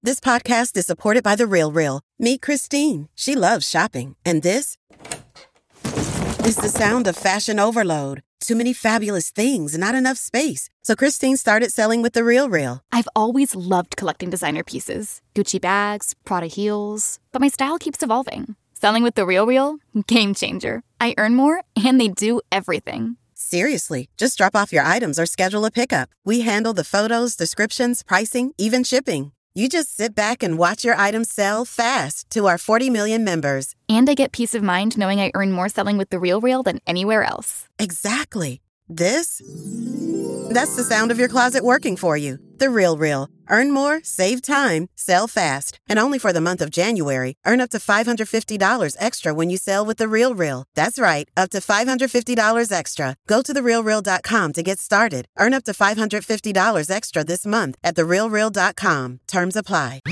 This podcast is supported by The RealReal. Meet Christine. She loves shopping. And this is the sound of fashion overload. Too many fabulous things, not enough space. So Christine started selling with The RealReal. I've always loved collecting designer pieces. Gucci bags, Prada heels. But my style keeps evolving. Selling with The RealReal? Game changer. I earn more, and they do everything. Seriously, just drop off your items or schedule a pickup. We handle the photos, descriptions, pricing, even shipping. You just sit back and watch your items sell fast to our 40 million members. And I get peace of mind knowing I earn more selling with The RealReal than anywhere else. Exactly. That's the sound of your closet working for you. The RealReal. Earn more, save time, sell fast. And only for the month of January, earn up to $550 extra when you sell with The RealReal. That's right, up to $550 extra. Go to TheRealReal.com to get started. Earn up to $550 extra this month at TheRealReal.com. Terms apply.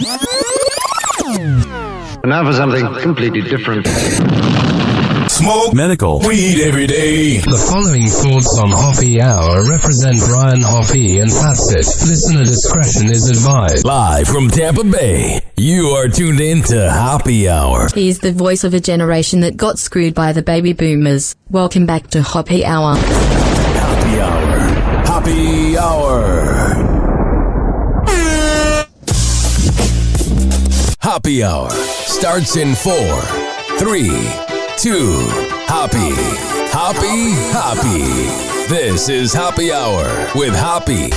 Now for something completely different. Smoke medical weed every day. The following thoughts on Hoppy Hour represent Brian Hoppy and that's it. Listener discretion is advised. Live from Tampa Bay, you are tuned in to Hoppy Hour. He's the voice of a generation that got screwed by the baby boomers. Welcome back to Hoppy Hour. Hoppy Hour. Hoppy Hour. Hoppy Hour starts in 4, 3, 2, Hoppy. Hoppy, Hoppy. This is Hoppy Hour with Hoppy.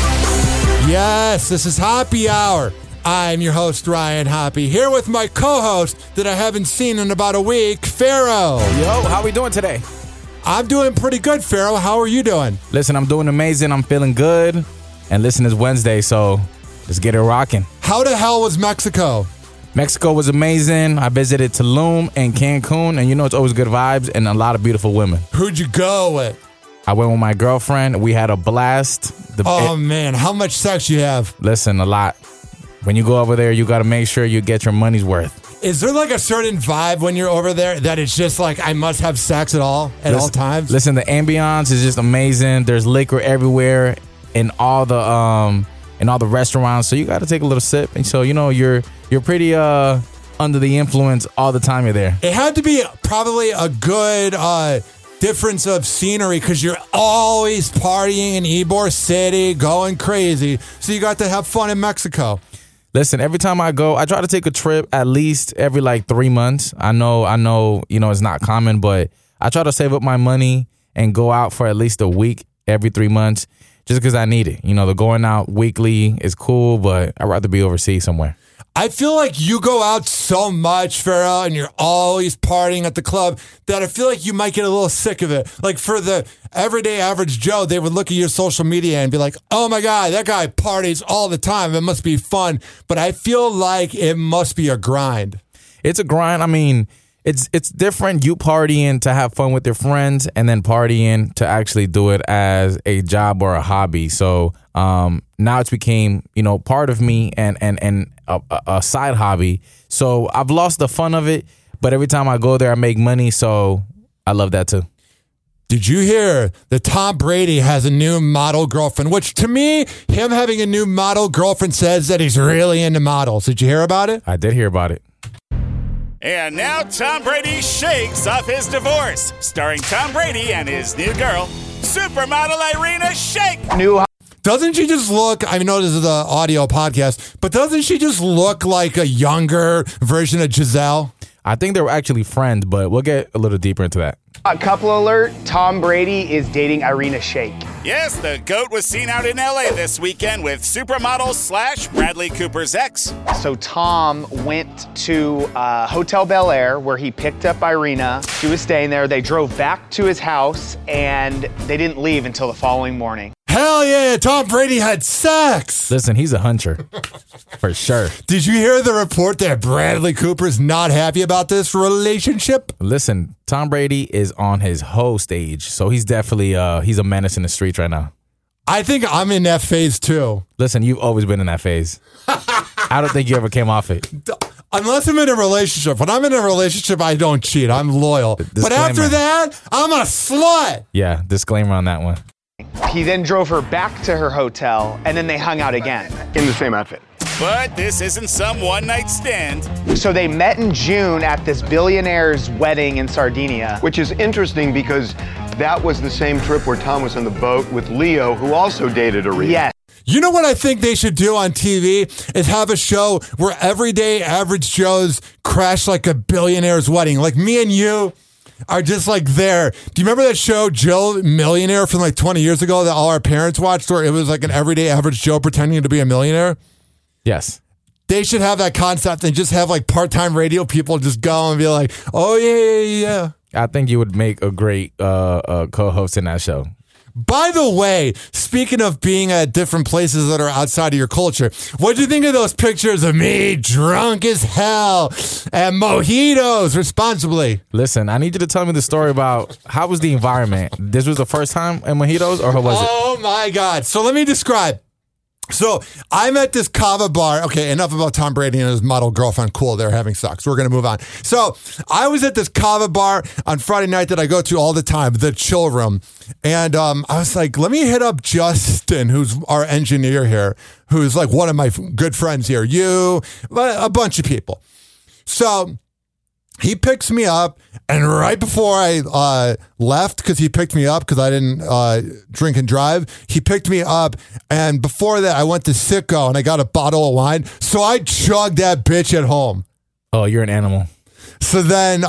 Yes, this is Hoppy Hour. I'm your host, Ryan Hoppy, here with my co-host that I haven't seen in about a week, Pharaoh. Yo, how we doing today? I'm doing pretty good, Pharaoh. How are you doing? Listen, I'm doing amazing. I'm feeling good. And listen, it's Wednesday, so let's get it rocking. How the hell was Mexico? Mexico was amazing. I visited Tulum and Cancun, and you know it's always good vibes and a lot of beautiful women. Who'd you go with? I went with my girlfriend. We had a blast. Man, how much sex you have? Listen, a lot. When you go over there, you got to make sure you get your money's worth. Is there like a certain vibe when you're over there that it's just like, I must have sex at all times? Listen, the ambiance is just amazing. There's liquor everywhere in all the restaurants, so you got to take a little sip. And so, you know, you're pretty under the influence all the time you're there. It had to be probably a good difference of scenery because you're always partying in Ybor City, going crazy. So you got to have fun in Mexico. Listen, every time I go, I try to take a trip at least every like 3 months. I know, you know, it's not common, but I try to save up my money and go out for at least a week every 3 months just because I need it. You know, the going out weekly is cool, but I'd rather be overseas somewhere. I feel like you go out so much, Pharaoh, and you're always partying at the club that I feel like you might get a little sick of it. Like for the everyday average Joe, they would look at your social media and be like, oh my God, that guy parties all the time. It must be fun. But I feel like it must be a grind. It's a grind. I mean, it's different. You partying to have fun with your friends and then partying to actually do it as a job or a hobby. So now it's became, you know, part of me and a side hobby. So I've lost the fun of it, but every time I go there, I make money. So I love that too. Did you hear that Tom Brady has a new model girlfriend? Which to me, him having a new model girlfriend says that he's really into models. Did you hear about it? I did hear about it. And now Tom Brady shakes off his divorce, starring Tom Brady and his new girl, supermodel Irina Shayk. Doesn't she just look, I know this is an audio podcast, but doesn't she just look like a younger version of Giselle? I think they were actually friends, but we'll get a little deeper into that. Couple alert, Tom Brady is dating Irina Shayk. Yes, the GOAT was seen out in LA this weekend with supermodel / Bradley Cooper's ex. So Tom went to Hotel Bel Air where he picked up Irina. She was staying there. They drove back to his house and they didn't leave until the following morning. Hell yeah, Tom Brady had sex. Listen, he's a hunter. For sure. Did you hear the report that Bradley Cooper's not happy about this relationship? Listen, Tom Brady is on his hoe stage, so he's definitely he's a menace in the streets right now. I think I'm in that phase too. Listen, you've always been in that phase. I don't think you ever came off it. Unless I'm in a relationship. When I'm in a relationship, I don't cheat. I'm loyal. Disclaimer. But after that, I'm a slut. Yeah, disclaimer on that one. He then drove her back to her hotel, and then they hung out again. In the same outfit. But this isn't some one-night stand. So they met in June at this billionaire's wedding in Sardinia. Which is interesting because that was the same trip where Tom was on the boat with Leo, who also dated Aretha. Yes. You know what I think they should do on TV is have a show where everyday average Joes crash like a billionaire's wedding. Like me and you are just like there. Do you remember that show, Joe Millionaire, from like 20 years ago that all our parents watched, where it was like an everyday average Joe pretending to be a millionaire? Yes. They should have that concept and just have like part-time radio people just go and be like, oh, yeah. I think you would make a great co-host in that show. By the way, speaking of being at different places that are outside of your culture, what do you think of those pictures of me drunk as hell and mojitos responsibly? Listen, I need you to tell me the story about how was the environment. This was the first time in mojitos, or how was it? Oh my God. So let me describe. So I'm at this Cava bar. Okay, enough about Tom Brady and his model girlfriend. Cool, they're having sex. We're going to move on. So I was at this Cava bar on Friday night that I go to all the time, the Chill Room. And I was like, let me hit up Justin, who's our engineer here, who's like one of my good friends here. You, a bunch of people. So he picks me up, and right before I left, because he picked me up because I didn't drink and drive, he picked me up, and before that, I went to Sitco, and I got a bottle of wine, so I chugged that bitch at home. Oh, you're an animal. So then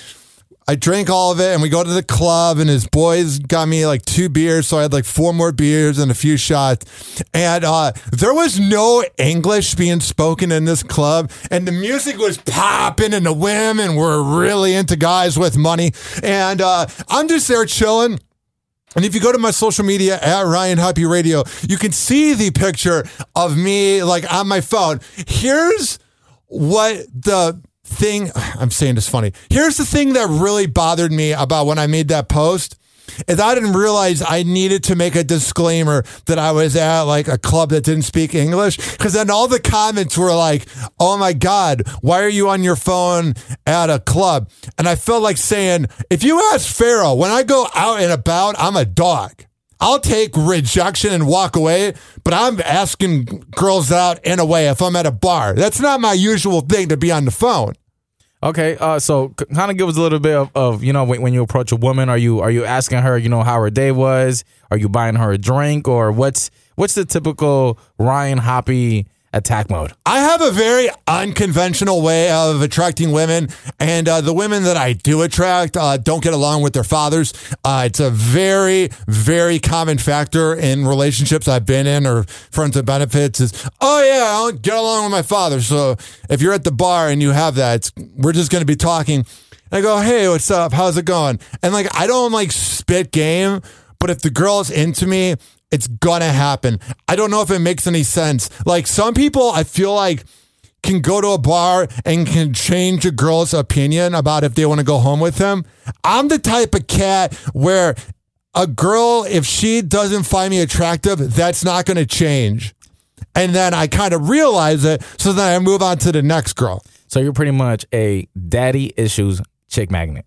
I drank all of it, and we go to the club, and his boys got me like 2 beers, so I had like 4 more beers and a few shots. And there was no English being spoken in this club, and the music was popping, and the women were really into guys with money. And I'm just there chilling. And if you go to my social media at Ryan Happy Radio, you can see the picture of me like on my phone. Here's what the thing, I'm saying this funny. Here's the thing that really bothered me about when I made that post is I didn't realize I needed to make a disclaimer that I was at like a club that didn't speak English, because then all the comments were like, oh my God, why are you on your phone at a club? And I felt like saying, if you ask Pharaoh, when I go out and about, I'm a dog. I'll take rejection and walk away, but I'm asking girls out in a way if I'm at a bar. That's not my usual thing to be on the phone. Okay, so kind of give us a little bit of you know, when you approach a woman, are you asking her, you know, how her day was? Are you buying her a drink, or what's the typical Ryan Hoppy attack mode? I have a very unconventional way of attracting women, and the women that I do attract don't get along with their fathers. It's a very, very common factor in relationships I've been in or friends with benefits is, oh yeah, I don't get along with my father. So if you're at the bar and you have that, we're just going to be talking. And I go, hey, what's up? How's it going? And like, I don't like spit game, but if the girl's into me, it's gonna happen. I don't know if it makes any sense. Like some people I feel like can go to a bar and can change a girl's opinion about if they want to go home with him. I'm the type of cat where a girl, if she doesn't find me attractive, that's not going to change. And then I kind of realize it, so then I move on to the next girl. So you're pretty much a daddy issues chick magnet.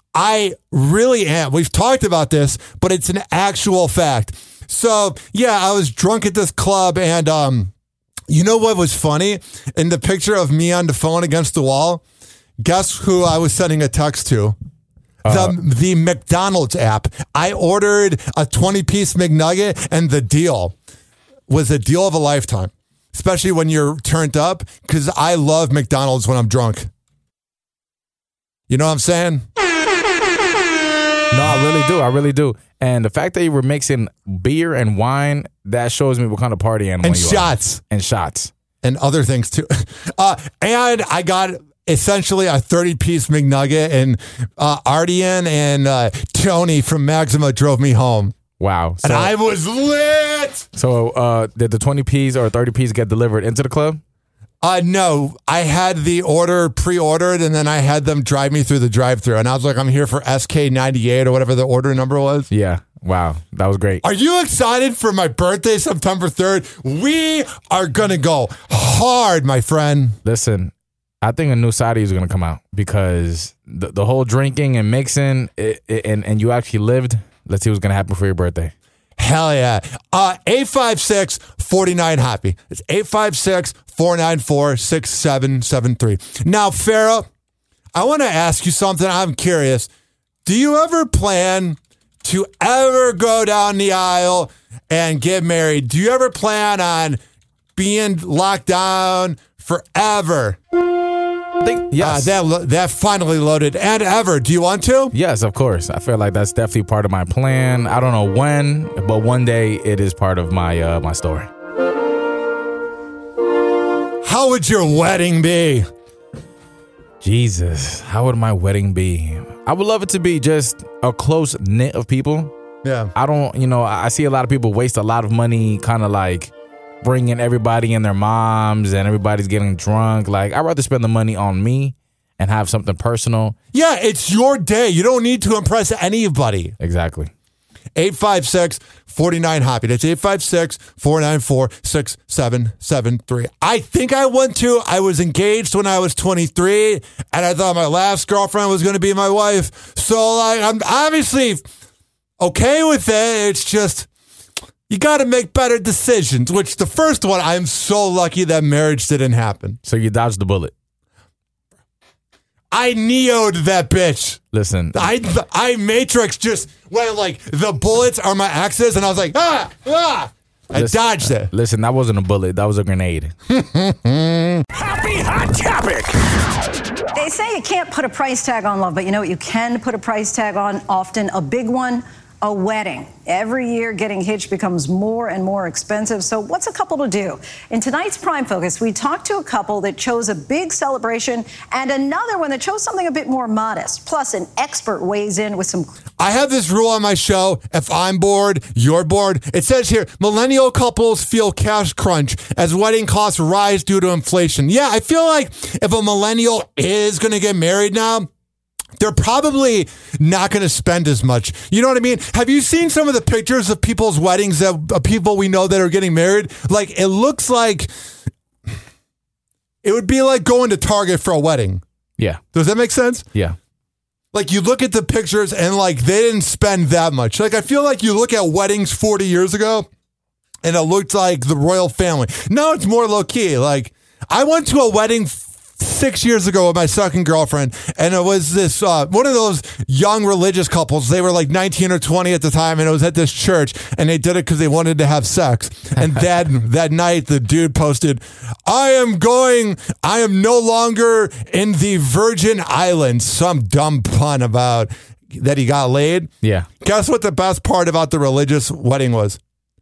I really am. We've talked about this, but it's an actual fact. So, yeah, I was drunk at this club, and you know what was funny? In the picture of me on the phone against the wall, guess who I was sending a text to? The McDonald's app. I ordered a 20-piece McNugget, and the deal was a deal of a lifetime, especially when you're turned up, because I love McDonald's when I'm drunk. You know what I'm saying? No, I really do. And the fact that you were mixing beer and wine, that shows me what kind of party animal you shots. are. And shots. And other things too. And I got essentially a 30-piece McNugget, and Ardian and Tony from Maxima drove me home. Wow. And I was lit. So did the 20-piece or 30-piece get delivered into the club? No, I had the order pre-ordered, and then I had them drive me through the drive-thru, and I was like, I'm here for SK98 or whatever the order number was. Yeah. Wow. That was great. Are you excited for my birthday, September 3rd? We are going to go hard, my friend. Listen, I think a new side of you is going to come out, because the whole drinking and mixing and you actually lived. Let's see what's going to happen for your birthday. Hell yeah. 856-49-HOPPY. It's 856-494-6773. Now, Farrah, I want to ask you something. I'm curious. Do you ever plan to ever go down the aisle and get married? Do you ever plan on being locked down forever? I think, yes. That finally loaded. And ever. Do you want to? Yes, of course. I feel like that's definitely part of my plan. I don't know when, but one day it is part of my my story. How would your wedding be? Jesus, how would my wedding be? I would love it to be just a close knit of people. Yeah. I don't, I see a lot of people waste a lot of money kind of like bringing everybody and their moms and everybody's getting drunk. Like, I'd rather spend the money on me and have something personal. Yeah, it's your day. You don't need to impress anybody. Exactly. 856-49-HOPPY. That's 856-494-6773. I think I was engaged when I was 23, and I thought my last girlfriend was going to be my wife. So, like, I'm obviously okay with it. It's just, you got to make better decisions, which the first one, I'm so lucky that marriage didn't happen. So you dodged the bullet. I neo'd that bitch. Listen. I Matrix just went like, the bullets are my exes, and I was like, I dodged it. Listen, that wasn't a bullet. That was a grenade. Happy Hot Topic. They say you can't put a price tag on love, but you know what you can put a price tag on? Often a big one. A wedding. Every year, getting hitched becomes more and more expensive. So what's a couple to do? In tonight's Prime Focus, we talked to a couple that chose a big celebration and another one that chose something a bit more modest. Plus, an expert weighs in with some... I have this rule on my show. If I'm bored, you're bored. It says here, millennial couples feel cash crunch as wedding costs rise due to inflation. Yeah, I feel like if a millennial is going to get married now, they're probably not going to spend as much. You know what I mean? Have you seen some of the pictures of people's weddings, of people we know that are getting married? Like, it looks like it would be like going to Target for a wedding. Yeah. Does that make sense? Yeah. Like, you look at the pictures and, like, they didn't spend that much. Like, I feel like you look at weddings 40 years ago and it looked like the royal family. Now it's more low-key. Like, I went to a wedding 6 years ago with my second girlfriend, and it was this one of those young religious couples. They were like 19 or 20 at the time, and it was at this church, and they did it because they wanted to have sex. And that night, the dude posted, I am no longer in the Virgin Islands. Some dumb pun about that he got laid. Yeah. Guess what the best part about the religious wedding was?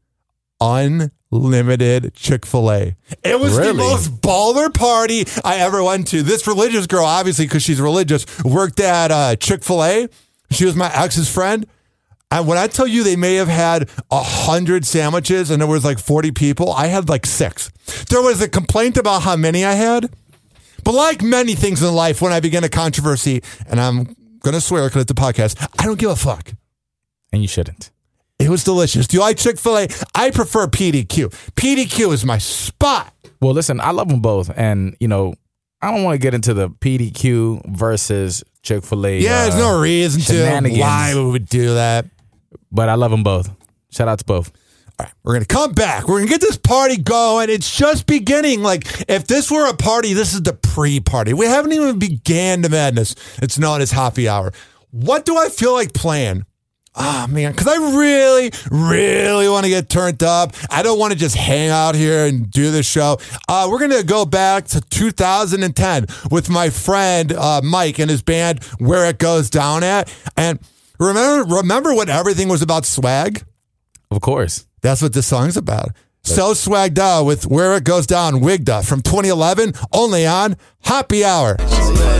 Unlimited Chick-fil-A. It was the most baller party I ever went to. This religious girl, obviously, because she's religious, worked at Chick-fil-A. She was my ex's friend. And when I tell you they may have had 100 sandwiches and there was like 40 people, I had like 6. There was a complaint about how many I had. But like many things in life, when I begin a controversy, and I'm going to swear because it's a podcast, I don't give a fuck. And you shouldn't. It was delicious. Do you like Chick-fil-A? I prefer PDQ. PDQ is my spot. Well, listen, I love them both. And, I don't want to get into the PDQ versus Chick-fil-A. Yeah, there's no reason to why we would do that. But I love them both. Shout out to both. All right, we're going to come back. We're going to get this party going. It's just beginning. Like, if this were a party, this is the pre-party. We haven't even began the madness. It's known as Happy Hour. What do I feel like playing? Oh, man, because I really, really want to get turned up. I don't want to just hang out here and do this show. We're going to go back to 2010 with my friend Mike and his band, Where It Goes Down At. And remember when everything was about swag? Of course. That's what this song's about. So swagged out with Where It Goes Down, Wigda from 2011, only on Happy Hour. This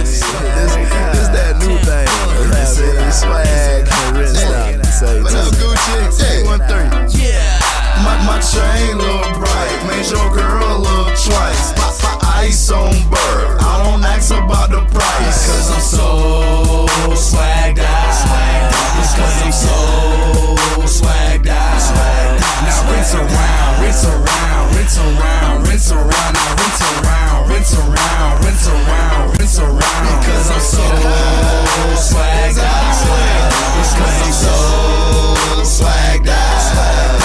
that new thing. Swag. My chain look bright, made your girl look twice. Ice on bird, I don't ask about the price. Cause I'm so swagged out. Cause I'm so swagged out. Now rinse around, rinse around, rinse around, rinse around. Now rinse around, rinse around, rinse around, rinse around. Because I'm so swagged out. Because I'm so swagged out.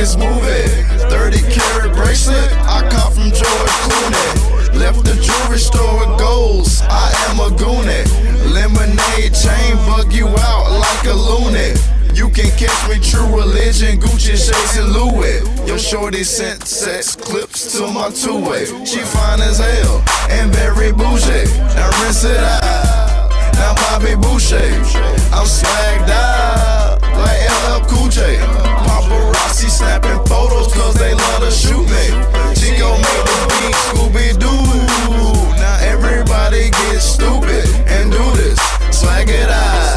niggas move it. 30-carat bracelet, I caught from George Clooney. Left the jewelry store with golds, I am a goonie. Lemonade chain bug you out like a loony. You can catch me, True Religion, Gucci shades and Louis. Your shorty sent sex clips to my two-way. She fine as hell and very bougie. Now rinse it out, now Bobby Boucher. I'm swagged out like LL Cool J. Paparazzi snapping photos cause they love to shoot me. Chico made the beat, Scooby-Doo. Now everybody get stupid and do this. Swag it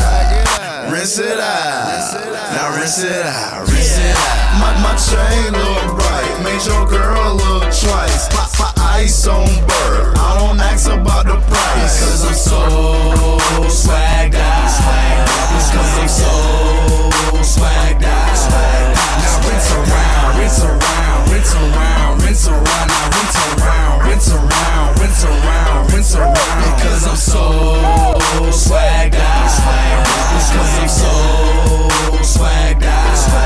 out, rinse it out. Now rinse it out, rinse it out. My chain look bright, made your girl look twice. My ice on bird, I don't ask about the price. Cause I'm so swagged out. It's cause I'm so swagged out. Now rinse around, rinse around, rinse around, rinse around. Now rinse around, rinse around, rinse around, rinse around. Because I'm so swagged out. It's cause I'm so swagged out.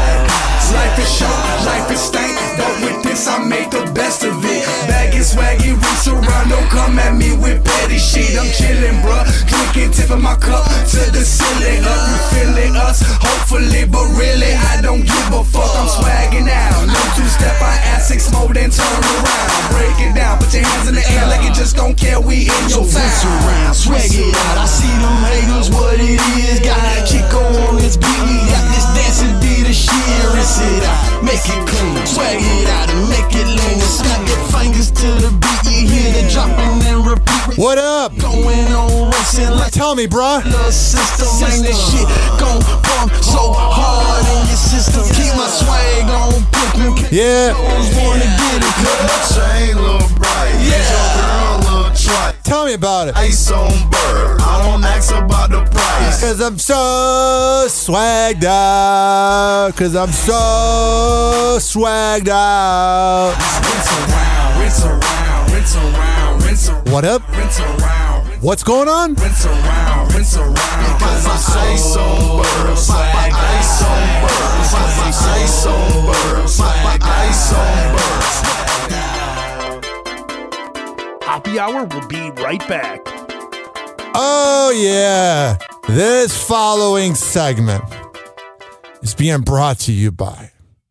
Life is short, life is stank, but with this I make the best of it. Bag and swaggy, rinse around, don't come at me with petty shit. I'm chillin', bruh, drinking, tipping my cup to the ceiling. Up, you feeling us, hopefully, but really I don't give a fuck. I'm swagging out, no two-step, I add 6 more, then turn around. Break it down, put your hands in the air like you just don't care, we in your town. Rinse around, swag it out, I see them haters, what it is. Got Chico on this beat, we got this dancing beat of shit. Rinse it out, make it clean, swag it out and make it lean. Snap your fingers to the beat, you hear the dropping and repeat. What up? Going on racing like tell me, bruh. The system ain't this shit gon' pump so hard in your system. Keep my swag on pimpin'. Yeah. Wanna get it, cut my chain look bright. Yeah, your girl look trite. Tell me about it. Ice on bird, I don't ask about the price. Cause I'm so swagged out. Cause I'm so swagged out. Rinse around, rinse around, rinse around, rinse around. What up? Rinse around. What's going on? Rinse around, rinse around. Because I'm so ice on bird, my ice on bird, my ice on bird, my ice on bird. Happy Hour will be right back. Oh, yeah. This following segment is being brought to you by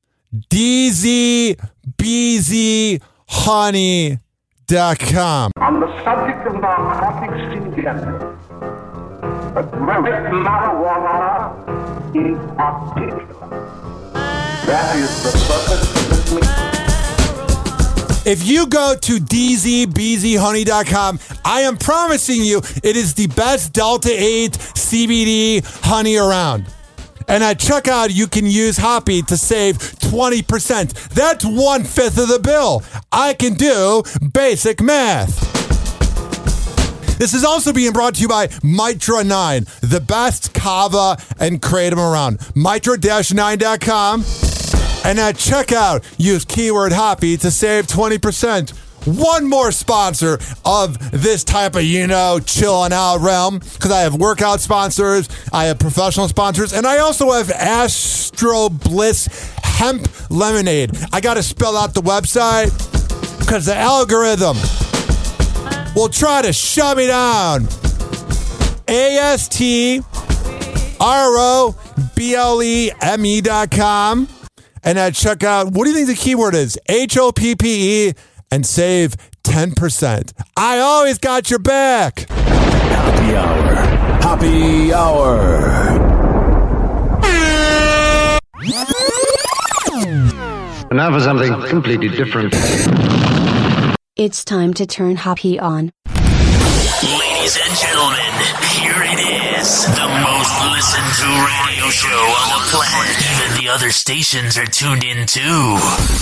DZBZHoney.com. On the subject of narcotics in general, but marijuana in particular. That is the purpose of the If you go to DZBZHoney.com, I am promising you it is the best Delta 8 CBD honey around. And at checkout, you can use Hoppy to save 20%. That's 1/5 of the bill. I can do basic math. This is also being brought to you by Mitra 9, the best kava and kratom around. Mitra-9.com. And at checkout, use keyword Hoppy to save 20%. One more sponsor of this type of, chilling out realm, because I have workout sponsors, I have professional sponsors, and I also have Astro Bliss Hemp Lemonade. I got to spell out the website because the algorithm will try to shut me down. ASTROBLEME.com. And at checkout, what do you think the keyword is? HOPPE, and save 10%. I always got your back. Happy Hour. Happy Hour. And now for something completely different. It's time to turn Hoppy on. Ladies and gentlemen, here it is. The most listened to radio show on the planet. Even the other stations are tuned in too.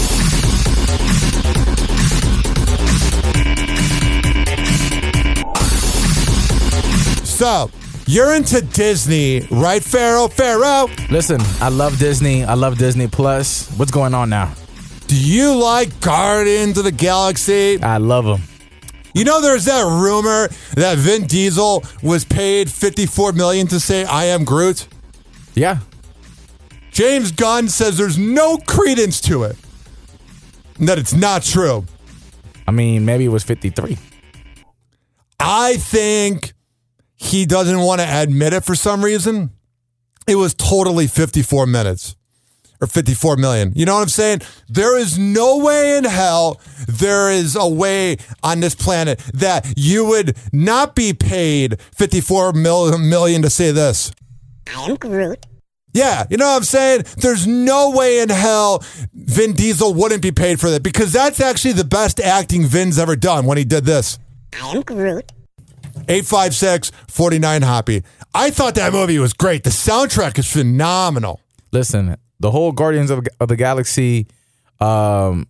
So, you're into Disney, right, Pharaoh? Listen, I love Disney. I love Disney Plus. What's going on now? Do you like Guardians of the Galaxy? I love them. You know, there's that rumor that Vin Diesel was paid $54 million to say, "I am Groot." Yeah. James Gunn says there's no credence to it. And that it's not true. I mean, maybe it was 53. I think he doesn't want to admit it for some reason. It was totally 54 minutes or 54 million. You know what I'm saying? There is no way in hell there is a way on this planet that you would not be paid 54 million to say this. I am Groot. Yeah, you know what I'm saying? There's no way in hell Vin Diesel wouldn't be paid for that because that's actually the best acting Vin's ever done when he did this. I am Groot. 856-49-HOPPY. I thought that movie was great. The soundtrack is phenomenal. Listen, the whole Guardians of the Galaxy world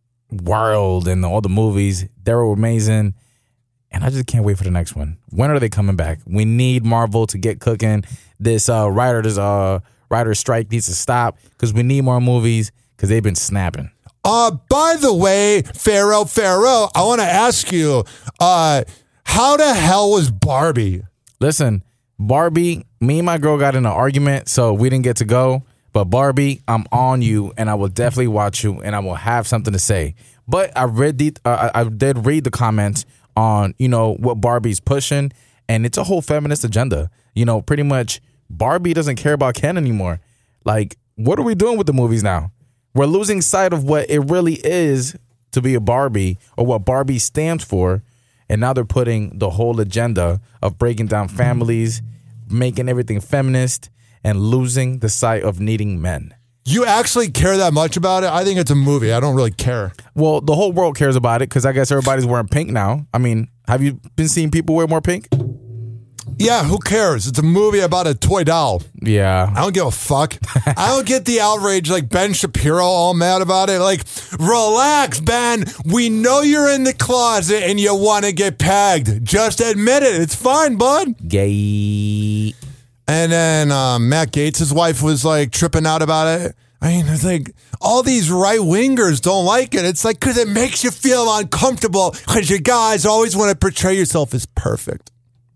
and all the movies, they were amazing. And I just can't wait for the next one. When are they coming back? We need Marvel to get cooking. This writer's strike needs to stop because we need more movies because they've been snapping. By the way, Pharaoh, I want to ask you, how the hell was Barbie? Listen, Barbie, me and my girl got in an argument, so we didn't get to go. But Barbie, I'm on you, and I will definitely watch you, and I will have something to say. But I did read the comments on, what Barbie's pushing, and it's a whole feminist agenda. Pretty much Barbie doesn't care about Ken anymore. Like, what are we doing with the movies now? We're losing sight of what it really is to be a Barbie or what Barbie stands for. And now they're putting the whole agenda of breaking down families, making everything feminist, and losing the sight of needing men. You actually care that much about it? I think it's a movie. I don't really care. Well, the whole world cares about it because I guess everybody's wearing pink now. I mean, have you been seeing people wear more pink? Yeah, who cares? It's a movie about a toy doll. Yeah. I don't give a fuck. I don't get the outrage like Ben Shapiro all mad about it. Like, relax, Ben. We know you're in the closet and you want to get pegged. Just admit it. It's fine, bud. Gay. And then Matt Gaetz' wife was like tripping out about it. I mean, it's like all these right-wingers don't like it. It's like because it makes you feel uncomfortable because you guys always want to portray yourself as perfect.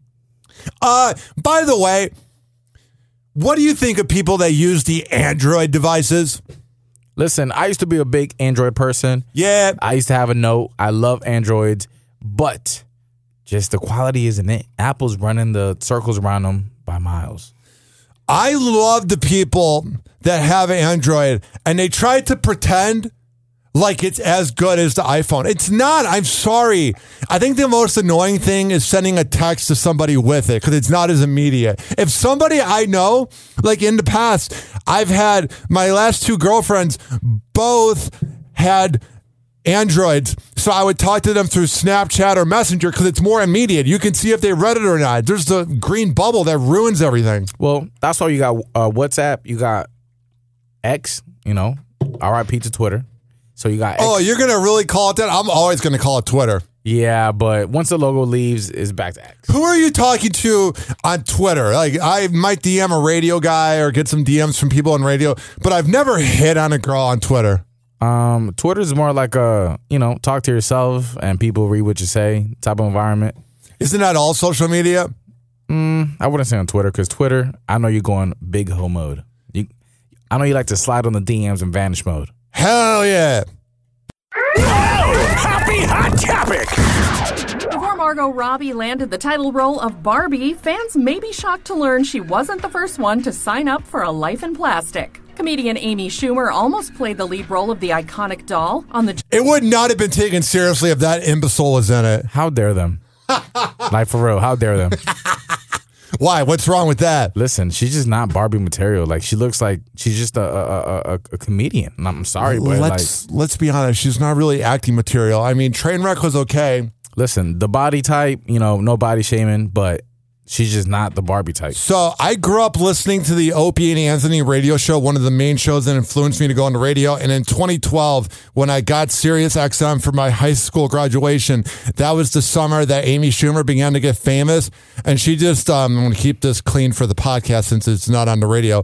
By the way, what do you think of people that use the Android devices? Listen, I used to be a big Android person. Yeah. I used to have a Note. I love Androids, but just the quality isn't it. Apple's running the circles around them by miles. I love the people that have Android and they try to pretend like it's as good as the iPhone. It's not. I'm sorry. I think the most annoying thing is sending a text to somebody with it because it's not as immediate. If somebody I know, like in the past, I've had my last two girlfriends both had Androids. So I would talk to them through Snapchat or Messenger because it's more immediate. You can see if they read it or not. There's the green bubble that ruins everything. Well, that's why you got WhatsApp. You got X, RIP to Twitter. So you got X. Oh, you're going to really call it that? I'm always going to call it Twitter. Yeah, but once the logo leaves, it's back to X. Who are you talking to on Twitter? Like, I might DM a radio guy or get some DMs from people on radio, but I've never hit on a girl on Twitter. Twitter is more like a, talk to yourself and people read what you say type of environment. Isn't that all social media? I wouldn't say on Twitter because Twitter, I know you're going big hoe mode. I know you like to slide on the DMs and vanish mode. Hell yeah. Happy Hot Topic. Before Margot Robbie landed the title role of Barbie, fans may be shocked to learn she wasn't the first one to sign up for A Life in Plastic. Comedian Amy Schumer almost played the lead role of the iconic doll on the... It would not have been taken seriously if that imbecile was in it. How dare them? Like, for real, how dare them? Why? What's wrong with that? Listen, she's just not Barbie material. Like, she looks like she's just a comedian. And I'm sorry, but let's be honest. She's not really acting material. I mean, Trainwreck was okay. Listen, the body type, no body shaming, but she's just not the Barbie type. So I grew up listening to the Opie and Anthony radio show, one of the main shows that influenced me to go into radio. And in 2012, when I got Sirius XM for my high school graduation, that was the summer that Amy Schumer began to get famous. And she just, I'm going to keep this clean for the podcast since it's not on the radio.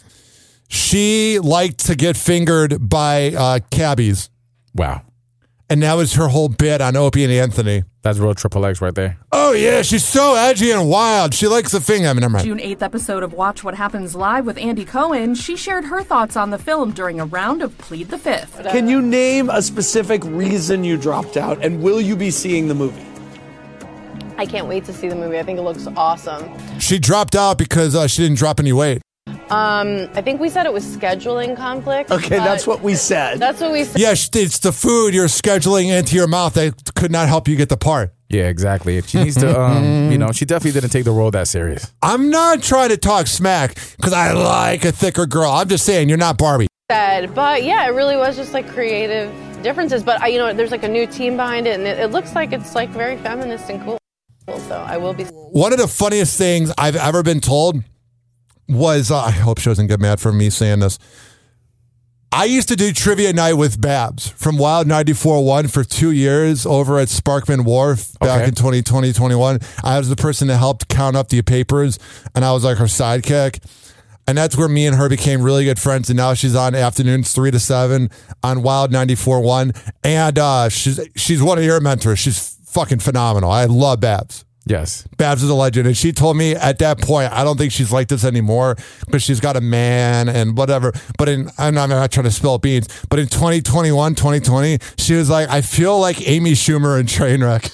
She liked to get fingered by cabbies. Wow. And that was her whole bit on Opie and Anthony. That's real Triple X right there. Oh, yeah, she's so edgy and wild. She likes the thing. I mean, never mind. June 8th episode of Watch What Happens Live with Andy Cohen, she shared her thoughts on the film during a round of Plead the Fifth. Can you name a specific reason you dropped out, and will you be seeing the movie? I can't wait to see the movie. I think it looks awesome. She dropped out because she didn't drop any weight. I think we said it was scheduling conflict. Okay, that's what we said. That's what we said. Yeah, it's the food you're scheduling into your mouth that could not help you get the part. Yeah, exactly. She needs to, she definitely didn't take the role that serious. I'm not trying to talk smack because I like a thicker girl. I'm just saying you're not Barbie. But yeah, it really was just like creative differences. But there's like a new team behind it, and it looks like it's like very feminist and cool. So I will be. One of the funniest things I've ever been told was, I hope she doesn't get mad for me saying this. I used to do trivia night with Babs from Wild 94.1 for 2 years over at Sparkman Wharf back in 2021. I was the person that helped count up the papers, and I was like her sidekick. And that's where me and her became really good friends. And now she's on afternoons 3 to 7 on Wild 94.1. And she's one of your mentors. She's fucking phenomenal. I love Babs. Yes. Babs is a legend. And she told me at that point, I don't think she's like this anymore because she's got a man and whatever. But I'm not trying to spill beans, but in 2020, she was like, I feel like Amy Schumer in Trainwreck.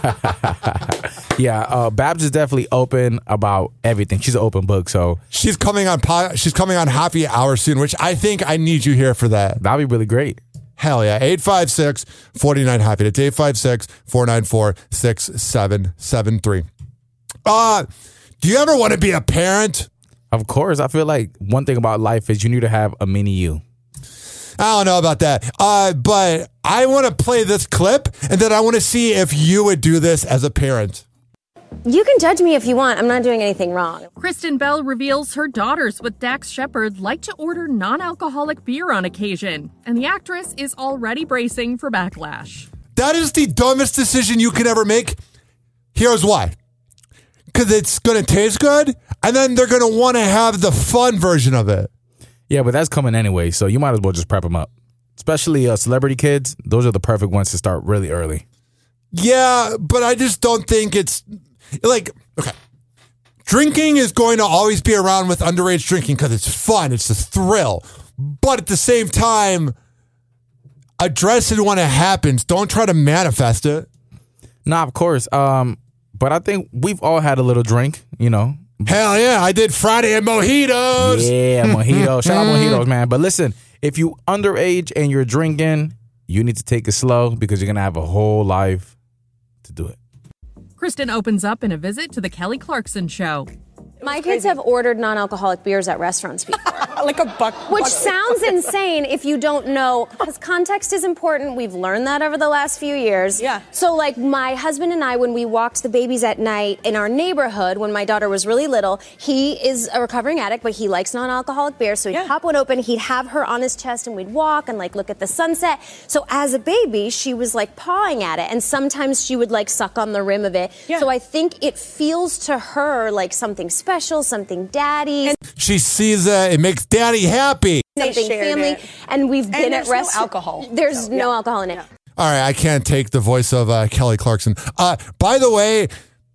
Yeah, Babs is definitely open about everything. She's an open book, so she's coming on Happy Hour soon, which I think I need you here for that. That'd be really great. Hell yeah. 856-49-HAPPY. That's 856-494-6773. Do you ever want to be a parent? Of course. I feel like one thing about life is you need to have a mini you. I don't know about that. But I want to play this clip, and then I want to see if you would do this as a parent. You can judge me if you want. I'm not doing anything wrong. Kristen Bell reveals her daughters with Dax Shepard like to order non-alcoholic beer on occasion, and the actress is already bracing for backlash. That is the dumbest decision you could ever make. Here's why. Because it's going to taste good, and then they're going to want to have the fun version of it. Yeah, but that's coming anyway, so you might as well just prep them up. Especially celebrity kids, those are the perfect ones to start really early. Yeah, but I just don't think it's... Like, okay, drinking is going to always be around with underage drinking because it's fun. It's a thrill. But at the same time, address it when it happens. Don't try to manifest it. Nah, of course. But I think we've all had a little drink, Hell yeah, I did Friday at Mojitos. Yeah, Mojitos. Shout out Mojitos, man. But listen, if you underage and you're drinking, you need to take it slow because you're going to have a whole life to do it. Kristen opens up in a visit to the Kelly Clarkson Show. My kids have ordered non-alcoholic beers at restaurants before. Like a buck. Which sounds insane if you don't know, because context is important. We've learned that over the last few years. Yeah. So like my husband and I, when we walked the babies at night in our neighborhood, when my daughter was really little, he is a recovering addict, but he likes non-alcoholic beer. So he'd pop one open, he'd have her on his chest and we'd walk and like look at the sunset. So as a baby, she was like pawing at it. And sometimes she would like suck on the rim of it. Yeah. So I think it feels to her like something special, something daddy. She sees it makes daddy happy. Something family. And we've been at restaurants. No alcohol. There's no alcohol in it. All right, I can't take the voice of Kelly Clarkson. By the way,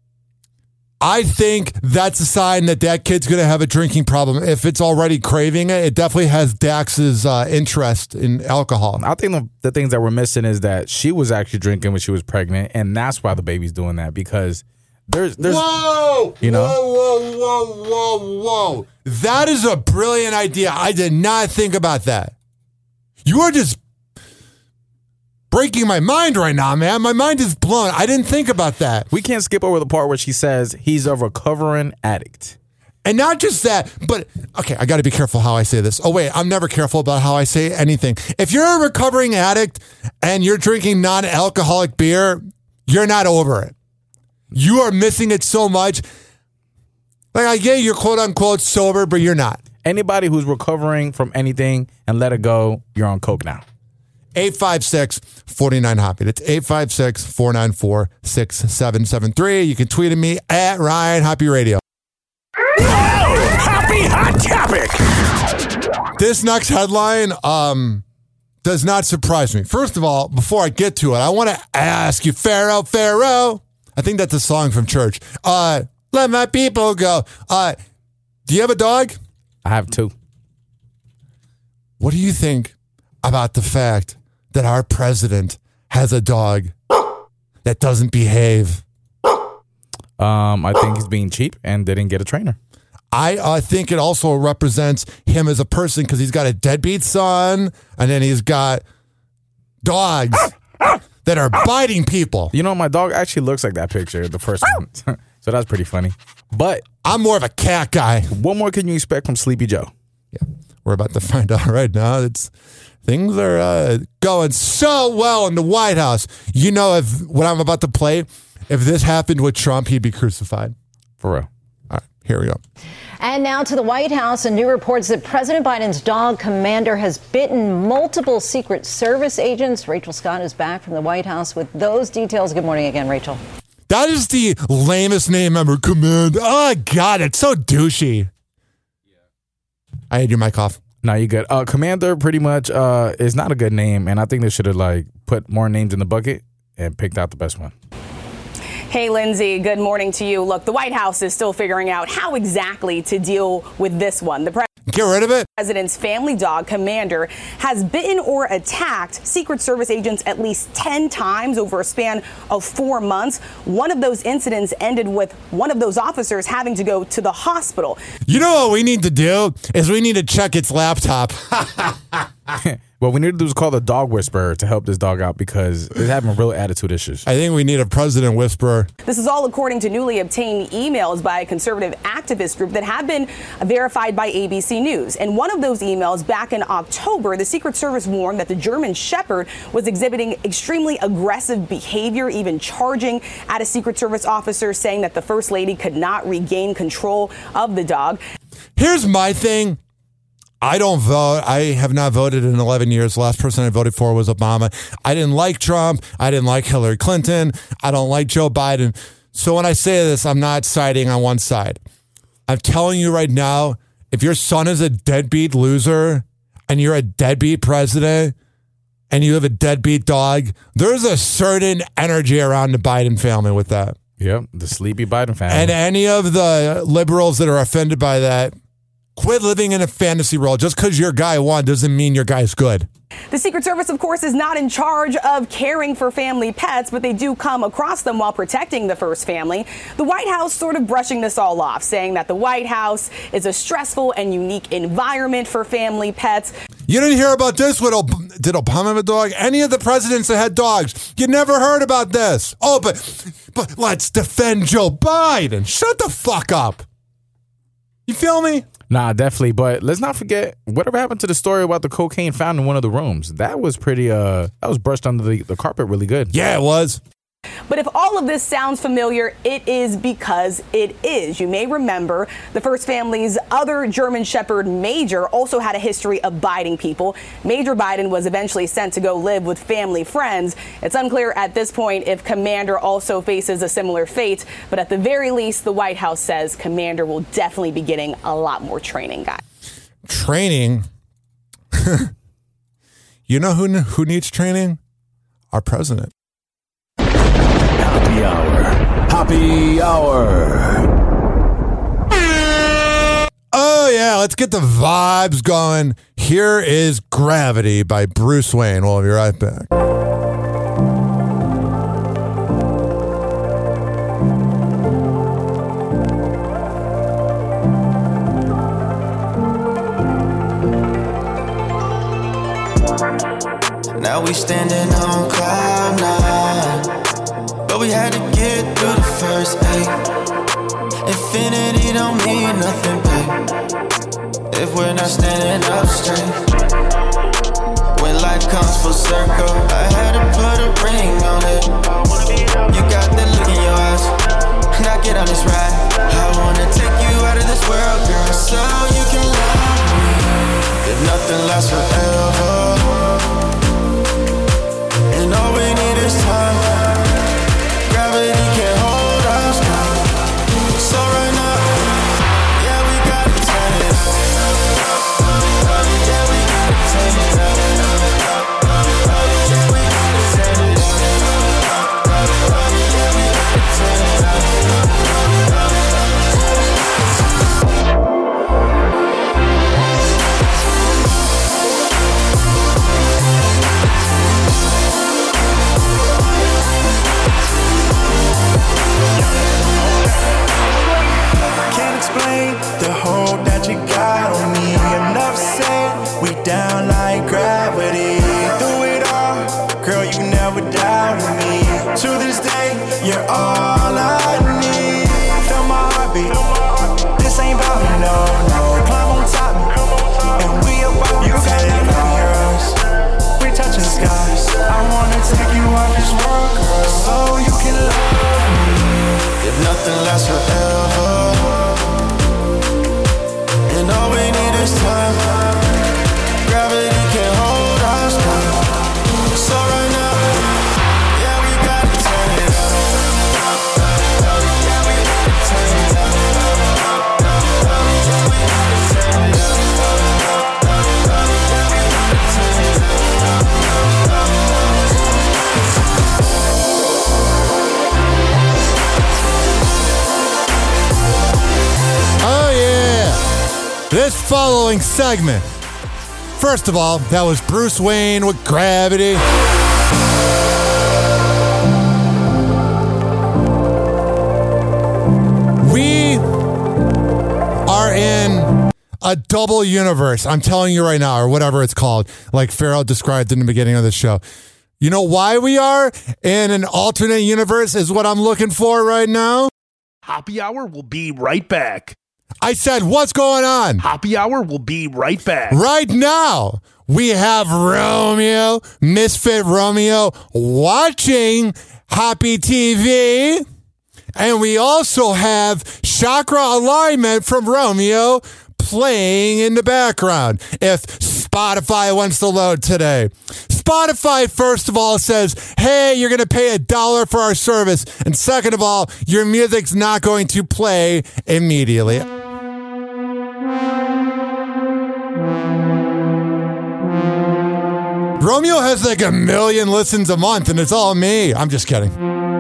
I think that's a sign that kid's going to have a drinking problem. If it's already craving it, it definitely has Dax's interest in alcohol. I think the things that we're missing is that she was actually drinking when she was pregnant, and that's why the baby's doing that, because there's whoa! Whoa. That is a brilliant idea. I did not think about that. You are just breaking my mind right now, man. My mind is blown. I didn't think about that. We can't skip over the part where she says he's a recovering addict. And not just that, but, okay, I got to be careful how I say this. Oh, wait, I'm never careful about how I say anything. If you're a recovering addict and you're drinking non-alcoholic beer, you're not over it. You are missing it so much. Like, I get you're quote-unquote sober, but you're not. Anybody who's recovering from anything and let it go, you're on coke now. 856-49-HAPPY. That's 856-494-6773. You can tweet at me at Ryan Happy Radio. Happy Hot Topic. This next headline, does not surprise me. First of all, before I get to it, I want to ask you, Pharaoh, I think that's a song from church. Let my people go. Do you have a dog? I have 2. What do you think about the fact that our president has a dog that doesn't behave? I think he's being cheap and didn't get a trainer. I think it also represents him as a person because he's got a deadbeat son and then he's got dogs that are biting people. You know, my dog actually looks like that picture, the first one. So that's pretty funny. But I'm more of a cat guy. What more can you expect from Sleepy Joe? Yeah, we're about to find out right now. Things are going so well in the White House. You know, if what I'm about to play, if this happened with Trump, he'd be crucified. For real. All right, here we go. And now to the White House, and new reports that President Biden's dog Commander has bitten multiple Secret Service agents. Rachel Scott is back from the White House with those details. Good morning again, Rachel. That is the lamest name ever, Commander. Oh, God, it's so douchey. I had your mic off. No, you're good. Commander pretty much is not a good name, and I think they should have put more names in the bucket and picked out the best one. Hey, Lindsay, good morning to you. Look, the White House is still figuring out how exactly to deal with this one. Get rid of it. President's family dog, Commander, has bitten or attacked Secret Service agents at least 10 times over a span of 4 months. One of those incidents ended with one of those officers having to go to the hospital. You know what we need to do is we need to check its laptop. What we need to do is call the dog whisperer to help this dog out because it's having real attitude issues. I think we need a president whisperer. This is all according to newly obtained emails by a conservative activist group that have been verified by ABC News. In one of those emails back in October, the Secret Service warned that the German Shepherd was exhibiting extremely aggressive behavior, even charging at a Secret Service officer, saying that the First Lady could not regain control of the dog. Here's my thing. I don't vote. I have not voted in 11 years. The last person I voted for was Obama. I didn't like Trump. I didn't like Hillary Clinton. I don't like Joe Biden. So when I say this, I'm not siding on one side. I'm telling you right now, if your son is a deadbeat loser and you're a deadbeat president and you have a deadbeat dog, there's a certain energy around the Biden family with that. Yep, the sleepy Biden family. And any of the liberals that are offended by that, quit living in a fantasy world. Just because your guy won doesn't mean your guy's good. The Secret Service, of course, is not in charge of caring for family pets, but they do come across them while protecting the first family. The White House sort of brushing this all off, saying that the White House is a stressful and unique environment for family pets. You didn't hear about this with did Obama have a dog? Any of the presidents that had dogs, you never heard about this. Oh, but let's defend Joe Biden. Shut the fuck up. You feel me? Nah, definitely. But let's not forget whatever happened to the story about the cocaine found in one of the rooms. That was pretty, that was brushed under the carpet really good. Yeah, it was. But if all of this sounds familiar, it is because it is. You may remember the first family's other German Shepherd, Major, also had a history of biting people. Major Biden was eventually sent to go live with family friends. It's unclear at this point if Commander also faces a similar fate, but at the very least, the White House says Commander will definitely be getting a lot more training, guys. Training? You know who needs training? Our president. Happy Hour. Happy Hour. Oh, yeah. Let's get the vibes going. Here is Gravity by Bruce Wayne. We'll be right back. Now we standing on cloud nine. But we had to get through the first 8. Infinity don't mean nothing, babe, if we're not standing up straight. When life comes full circle, I had to put a ring on it. You got that look in your eyes. Now get on this ride. I wanna take you out of this world, girl, so you can love me. If nothing lasts forever, and all we need is time. Gravity can't hold us now. So right now, yeah, we gotta turn it up. Yeah, we gotta turn it up. nothing lasts forever. And all we need is time. Gravity can't hold us down. So right now, yeah, we gotta turn it up. Yeah, we gotta turn it up. Yeah, we gotta turn it up. Oh, yeah. This following segment. First of all, that was Bruce Wayne with Gravity. We are in a double universe. I'm telling you right now, or whatever it's called, like Farrell described in the beginning of the show. You know why we are in an alternate universe is what I'm looking for right now? Happy Hour will be right back. I said, what's going on? Happy Hour will be right back. Right now, we have Romeo, Misfit Romeo, watching Happy TV. And we also have Chakra Alignment from Romeo playing in the background. If Spotify wants to load today. Spotify, first of all, says, hey, you're going to pay $1 for our service. And second of all, your music's not going to play immediately. Romeo has like 1 million listens a month, and it's all me. I'm just kidding.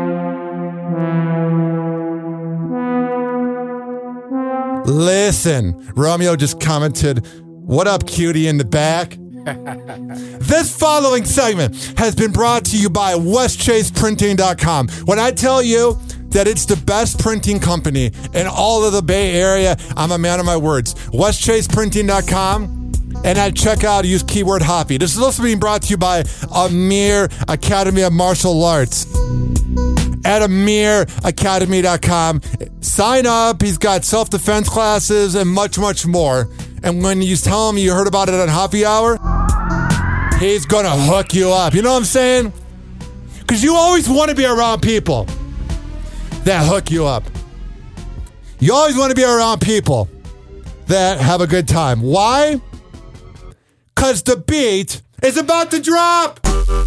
Listen, Romeo just commented, what up, cutie in the back? This following segment has been brought to you by WestChasePrinting.com. When I tell you that it's the best printing company in all of the Bay Area, I'm a man of my words. WestChasePrinting.com. And at checkout, use keyword Hoppy. This is also being brought to you by Amir Academy of Martial Arts. At AmirAcademy.com. Sign up. He's got self-defense classes and much, much more. And when you tell him you heard about it on Happy Hour, he's going to hook you up. You know what I'm saying? Because you always want to be around people that hook you up. You always want to be around people that have a good time. Why? Because the beat is about to drop.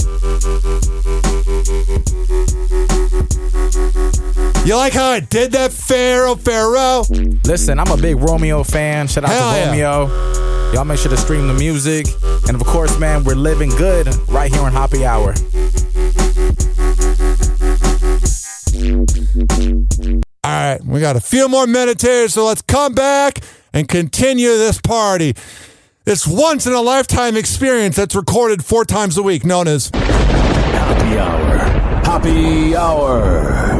You like how I did that, Pharaoh? Listen, I'm a big Romeo fan. Shout out to Romeo. Y'all make sure to stream the music. And of course, man, we're living good right here on Happy Hour. All right, we got a few more minutes here, so let's come back and continue this party. This once-in-a-lifetime experience that's recorded 4 times a week, known as Happy Hour. Happy Hour.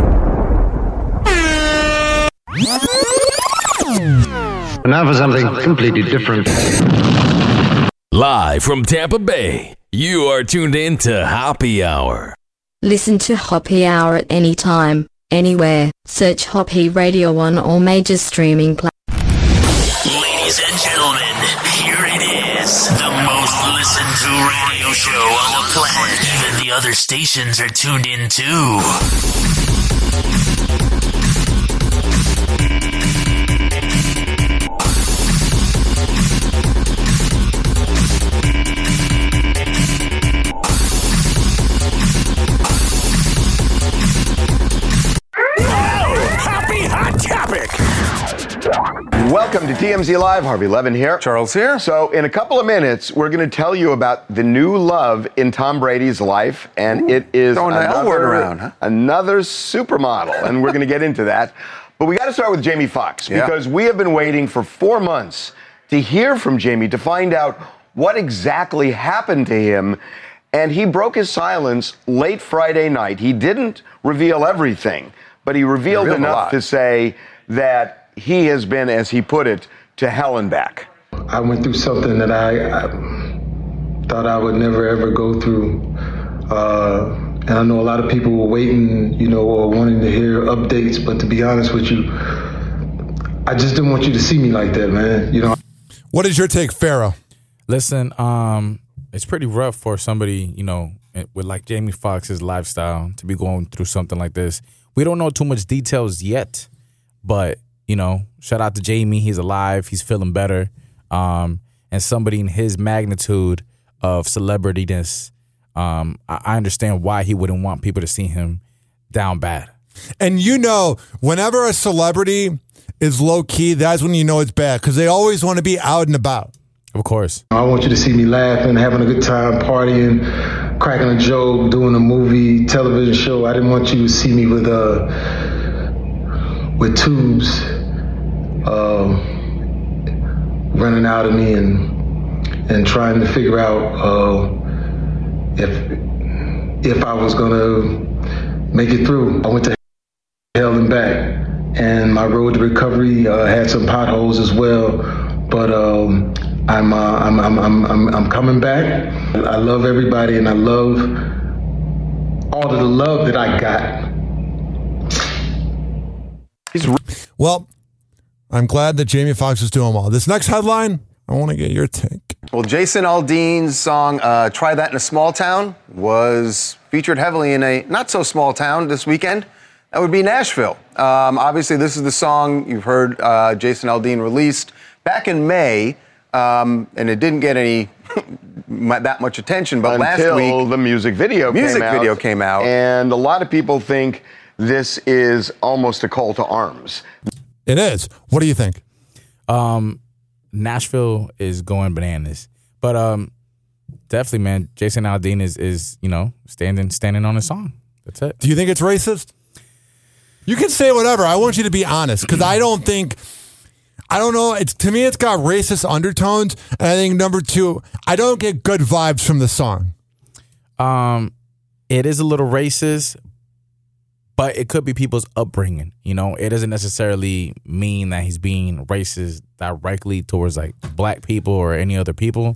And now for something completely different. Live from Tampa Bay, you are tuned in to Happy Hour. Listen to Happy Hour at any time, anywhere. Search Happy Radio on all major streaming platforms. Ladies and gentlemen, here it is. The most listened to radio show on the planet. Even the other stations are tuned in too. Welcome to TMZ Live. Harvey Levin here. Charles here. So in a couple of minutes, we're going to tell you about the new love in Tom Brady's life, and it is throwing the L word around, huh? Another supermodel, and we're going to get into that. But we got to start with Jamie Foxx, because we have been waiting for 4 months to hear from Jamie, to find out what exactly happened to him. And he broke his silence late Friday night. He didn't reveal everything, but he revealed enough to say that he has been, as he put it, to hell and back. I went through something that I thought I would never, ever go through. And I know a lot of people were waiting, or wanting to hear updates. But to be honest with you, I just didn't want you to see me like that, man. What is your take, Pharaoh? Listen, it's pretty rough for somebody, with like Jamie Foxx's lifestyle to be going through something like this. We don't know too much details yet. But, you know, shout out to Jamie. He's alive. He's feeling better. And somebody in his magnitude of celebrityness, I understand why he wouldn't want people to see him down bad. And you know, whenever a celebrity is low key, that's when you know it's bad because they always want to be out and about. Of course. I want you to see me laughing, having a good time, partying, cracking a joke, doing a movie, television show. I didn't want you to see me with tubes running out of me and trying to figure out if I was gonna make it through. I went to hell and back, and my road to recovery had some potholes as well. But I'm coming back. I love everybody, and I love all of the love that I got. Well, I'm glad that Jamie Foxx is doing well. This next headline, I want to get your take. Well, Jason Aldean's song Try That in a Small Town was featured heavily in a not-so-small town this weekend. That would be Nashville. Obviously, this is the song you've heard Jason Aldean released back in May, and it didn't get any that much attention. But last week, the music video came out. And a lot of people think this is almost a call to arms. It is. What do you think? Nashville is going bananas. But definitely, man, Jason Aldean is you know, standing on his song. That's it. Do you think it's racist? You can say whatever. I want you to be honest, because I don't know. To me, it's got racist undertones. And I think number two, I don't get good vibes from the song. It is a little racist, but it could be people's upbringing. You know, it doesn't necessarily mean that he's being racist directly towards like black people or any other people.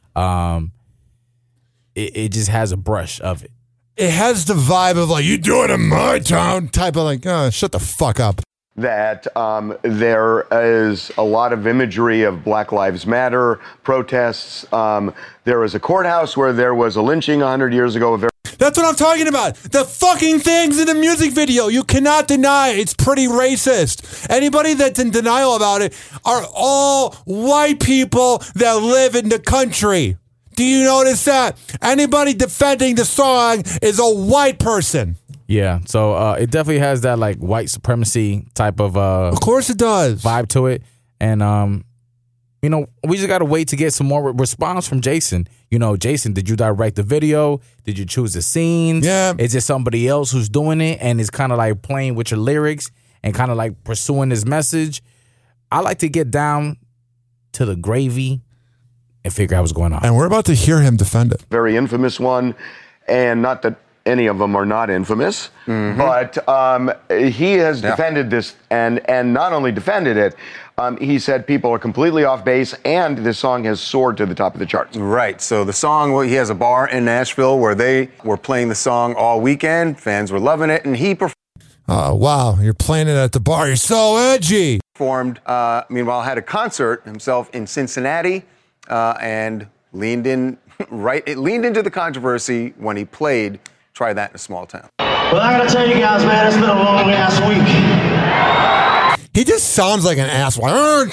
It just has a brush of it. It has the vibe of like, you do it in my town type of like, oh, shut the fuck up. That there is a lot of imagery of Black Lives Matter protests. There was a courthouse where there was a lynching 100 years ago. That's what I'm talking about. The fucking things in the music video. You cannot deny it's pretty racist. Anybody that's in denial about it are all white people that live in the country. Do you notice that? Anybody defending the song is a white person. Yeah, so it definitely has that like white supremacy type of course it does, vibe to it. And you know, we just gotta wait to get some more response from Jason. You know, Jason, did you direct the video? Did you choose the scenes? Yeah. Is it somebody else who's doing it and is kind of like playing with your lyrics and kind of like pursuing this message? I like to get down to the gravy and figure out what's going on. And we're about to hear him defend it. Very infamous one, and not that any of them are not infamous, but he has defended this, and not only defended it, he said people are completely off base, and this song has soared to the top of the charts. Right. So the song, well, he has a bar in Nashville where they were playing the song all weekend. Fans were loving it, and he performed. Oh, wow. You're playing it at the bar. You're so edgy. Meanwhile, had a concert himself in Cincinnati, and leaned into the controversy when he played Try That in a Small Town. Well, I gotta tell you guys, man, it's been a long ass week. He just sounds like an asshole.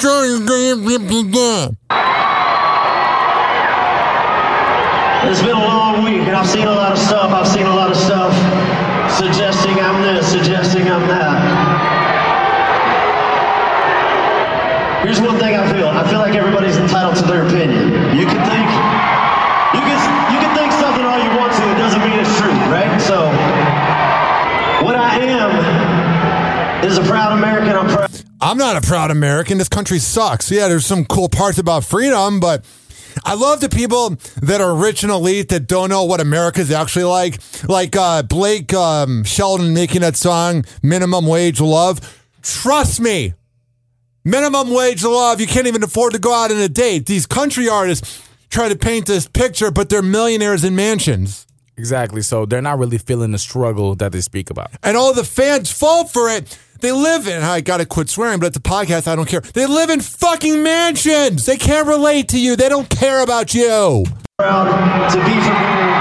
It's been a long week, and I've seen a lot of stuff. Suggesting I'm this, suggesting I'm that. Here's one thing I feel. I feel like everybody's entitled to their opinion. You can think something all you want to. It doesn't mean it's true, right? So, what I am is a proud American. I'm not a proud American. This country sucks. Yeah, there's some cool parts about freedom, but I love the people that are rich and elite that don't know what America's actually like Blake Shelton making that song, Minimum Wage Love. Trust me, minimum wage love, you can't even afford to go out on a date. These country artists try to paint this picture, but they're millionaires in mansions. Exactly. So they're not really feeling the struggle that they speak about. And all the fans fall for it. They live in, I gotta quit swearing, but at the podcast, I don't care. They live in fucking mansions. They can't relate to you. They don't care about you. Proud to be from here.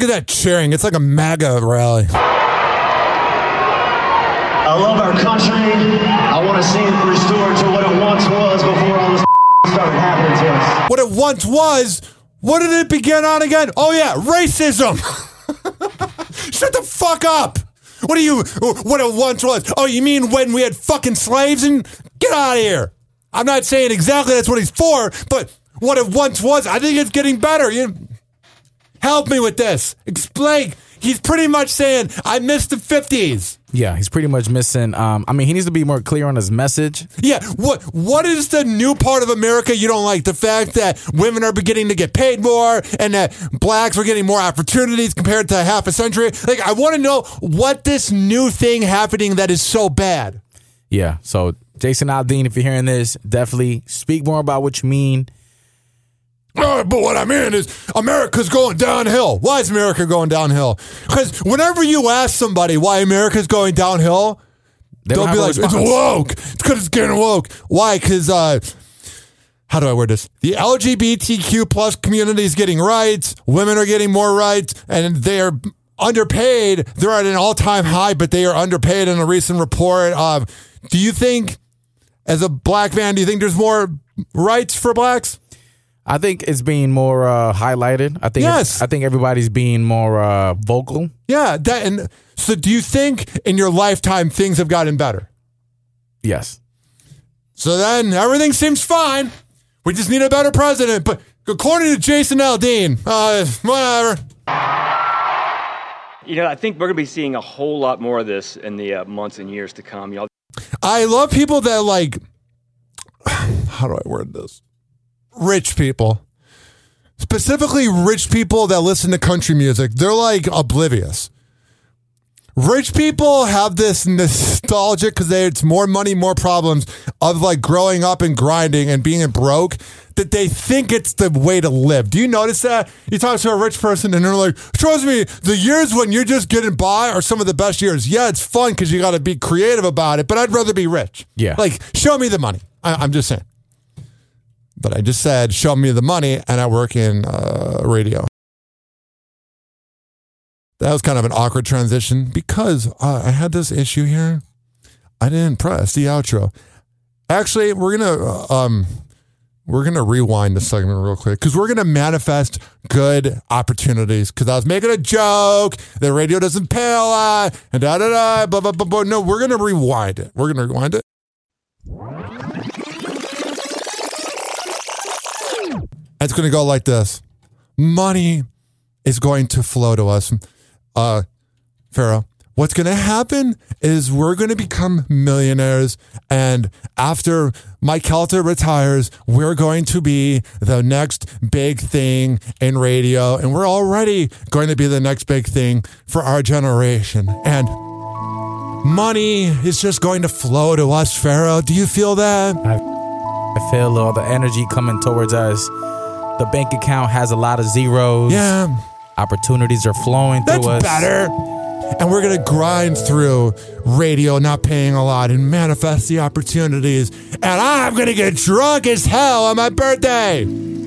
at that cheering. It's like a MAGA rally. I love our country. I want to see it restored to what it once was before all this started happening to us. What it once was, what did it begin on again? Oh yeah, racism. Shut the fuck up. What it once was? Oh, you mean when we had fucking slaves? And get out of here. I'm not saying exactly that's what he's for, but what it once was, I think it's getting better. Help me with this. Explain. He's pretty much saying, I missed the 50s. Yeah, he's pretty much missing. He needs to be more clear on his message. Yeah, what is the new part of America you don't like? The fact that women are beginning to get paid more and that blacks are getting more opportunities compared to half a century? Like, I want to know what this new thing happening that is so bad. Yeah, so Jason Aldean, if you're hearing this, definitely speak more about what you mean. But what I mean is America's going downhill. Why is America going downhill? Because whenever you ask somebody why America's going downhill, they'll be like, it's woke. It's because it's getting woke. Why? Because, how do I word this? The LGBTQ plus community is getting rights. Women are getting more rights. And they're underpaid. They're at an all-time high, but they are underpaid in a recent report. Do you think, as a black man, do you think there's more rights for blacks? I think it's being more highlighted. I think yes. I think everybody's being more vocal. Yeah. And so do you think in your lifetime things have gotten better? Yes. So then everything seems fine. We just need a better president. But according to Jason Aldean, whatever. I think we're going to be seeing a whole lot more of this in the months and years to come. I love people that like, how do I word this? Rich people, specifically rich people that listen to country music, they're like oblivious. Rich people have this nostalgic, because it's more money, more problems of like growing up and grinding and being broke, that they think it's the way to live. Do you notice that? You talk to a rich person and they're like, trust me, the years when you're just getting by are some of the best years. Yeah, it's fun because you got to be creative about it, but I'd rather be rich. Yeah. Like, show me the money. I'm just saying. But I just said, show me the money, and I work in radio. That was kind of an awkward transition because I had this issue here. I didn't press the outro. Actually, we're gonna rewind the segment real quick because we're gonna manifest good opportunities. Because I was making a joke that radio doesn't pay a lot and blah blah blah blah. No, we're gonna rewind it. We're gonna rewind it. It's going to go like this. Money is going to flow to us. Pharaoh, what's going to happen is we're going to become millionaires. And after Mike Kelter retires, we're going to be the next big thing in radio. And we're already going to be the next big thing for our generation. And money is just going to flow to us, Pharaoh. Do you feel that? I feel all the energy coming towards us. The bank account has a lot of zeros. Yeah. Opportunities are flowing through us. That's better. And we're going to grind through radio not paying a lot and manifest the opportunities. And I'm going to get drunk as hell on my birthday.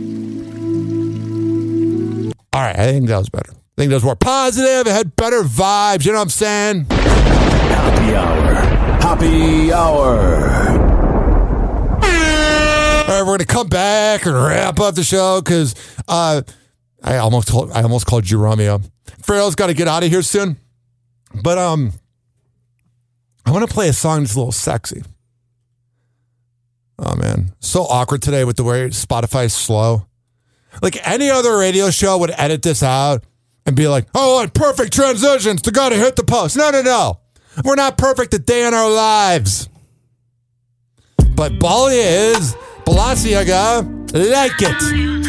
All right, I think that was better. I think that was more positive. It had better vibes. You know what I'm saying? Happy hour. Happy hour. All right, we're going to come back and wrap up the show because I almost called you Romeo. Pharaoh's got to get out of here soon. But I want to play a song that's a little sexy. Oh, man. So awkward today with the way Spotify's slow. Like any other radio show would edit this out and be like, oh, perfect transitions. They got to hit the post. No. We're not perfect a day in our lives. But Bali is... Balenciaga, like it.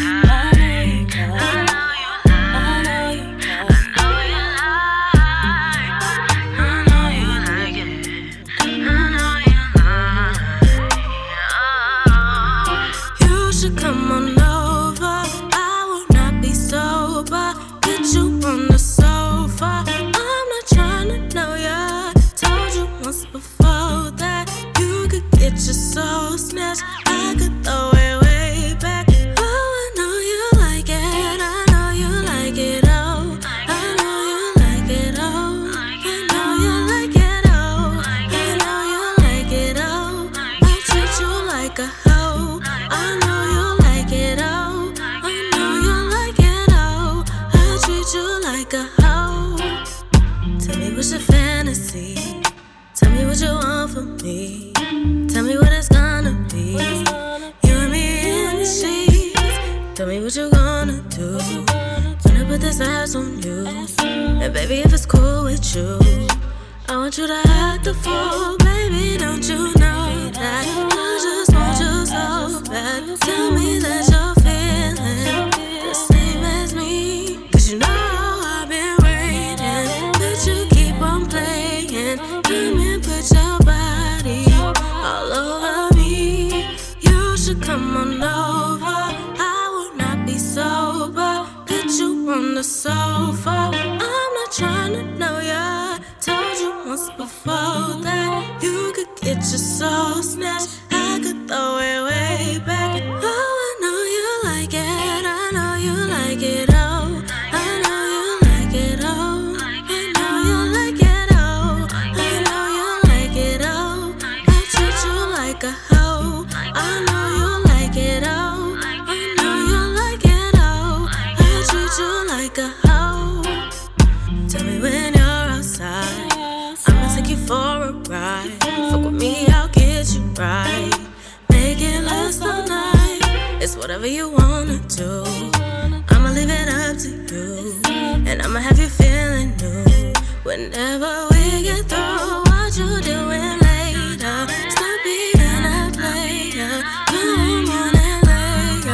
You should come on over. I will not be sober. Get you on the sofa. I'm not trying to know ya. Told you once before that you could get your soul snatched. I could throw it way back. Oh, I know what's your fantasy? Tell me what you want from me. Tell me what it's gonna be. You and me in the sheets. Tell me what you gonna do. Gonna put this ass on you. And baby, if it's cool with you, I want you to act the fool. Baby, don't you know that I just want you so bad. Tell me that you're feeling the same as me. Cause you know I've been waiting, but you keep on playing. Come and put your body all over me. You should come on over. I will not be sober. Put you on the sofa. I'm not trying to know ya. Told you once before that you could get your soul snatched. I could throw it way back. Oh, I know you like it. I know you like it. Oh, I know you like it. Oh, I know you like it. Oh, I know you like it. Oh, I treat you like a hoe. I know you like it. Oh, I know you like it. Oh, I treat you like a hoe. Tell me when you're outside, I'ma take you for a ride. Fuck with me, I'll get you right. Make it last all night. It's whatever you wanna do. I'ma leave it up to you, and I'ma have you feeling new. Whenever we get through, what you doing later? Stop being a player. Come on and lay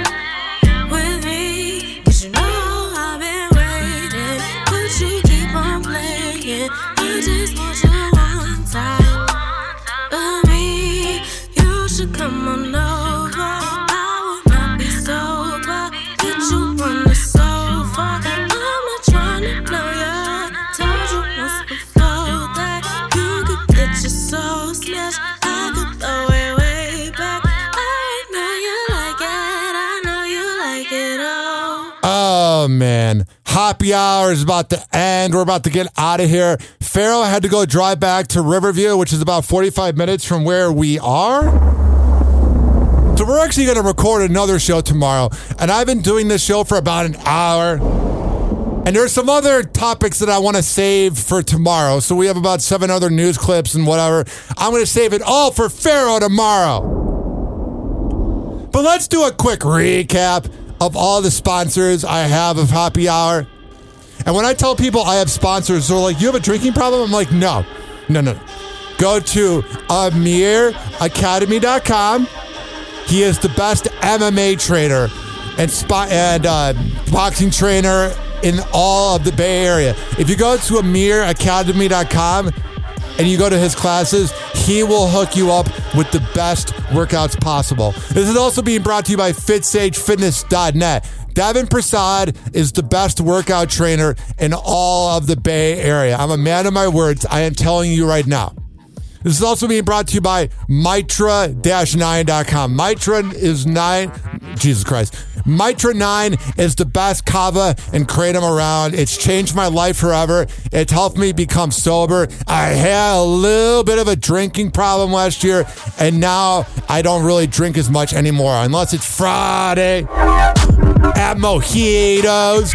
up with me. Cause you know I've been waiting, but you keep on playing. I just want you one time of me. You should come on over. I will not be sober. Put you on the sofa. I'm not trying to know ya. Told you once before that you could get your soul snatched. I could throw it way back. I know you like it. I know you like it. Oh, man. Happy hour is about to end. We're about to get out of here. Pharaoh had to go drive back to Riverview, which is about 45 minutes from where we are. So we're actually going to record another show tomorrow. And I've been doing this show for about an hour. And there's some other topics that I want to save for tomorrow. So we have about 7 other news clips and whatever. I'm going to save it all for Pharaoh tomorrow. But let's do a quick recap of all the sponsors I have of Happy Hour. And when I tell people I have sponsors, they're like, you have a drinking problem? I'm like, no. Go to AmirAcademy.com. He is the best MMA trainer and boxing trainer in all of the Bay Area. If you go to AmirAcademy.com and you go to his classes, he will hook you up with the best workouts possible. This is also being brought to you by FitSageFitness.net. Devin Prasad is the best workout trainer in all of the Bay Area. I'm a man of my words. I am telling you right now. This is also being brought to you by Mitra-9.com. Mitra is 9. Jesus Christ. Mitra 9 is the best kava and kratom around. It's changed my life forever. It's helped me become sober. I had a little bit of a drinking problem last year, and now I don't really drink as much anymore, unless it's Friday at Mojitos.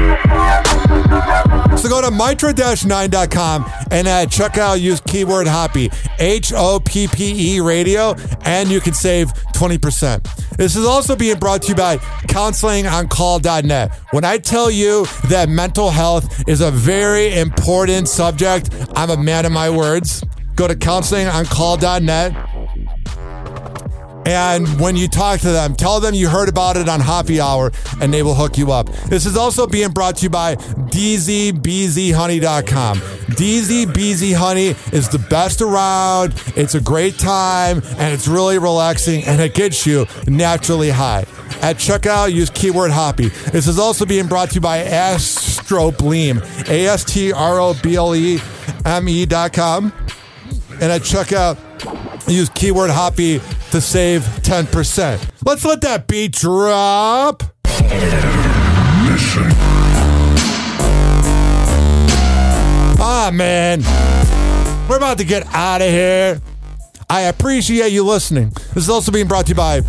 So go to Mitra-9.com and at checkout, use keyword Hoppy, HOPPE radio, and you can save 20%. This is also being brought to you by counselingoncall.net. When I tell you that mental health is a very important subject, I'm a man of my words. Go to counselingoncall.net. And when you talk to them, tell them you heard about it on Happy Hour, and they will hook you up. This is also being brought to you by DZBZHoney.com. DZBZ Honey is the best around. It's a great time, and it's really relaxing, and it gets you naturally high. At checkout, use keyword Hoppy. This is also being brought to you by Astrobleem, ASTROBLEME.com. And at checkout, use keyword Hoppy to save 10%. Let's let that beat drop. Ah, man. We're about to get out of here. I appreciate you listening. This is also being brought to you by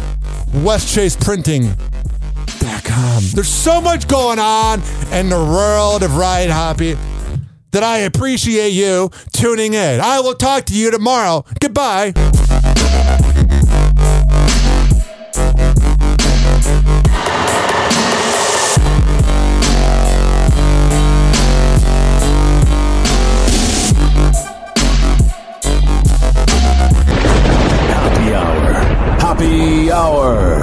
WestChasePrinting.com. There's so much going on in the world of Ride Hoppy that I appreciate you tuning in. I will talk to you tomorrow. Goodbye. Happy Hour.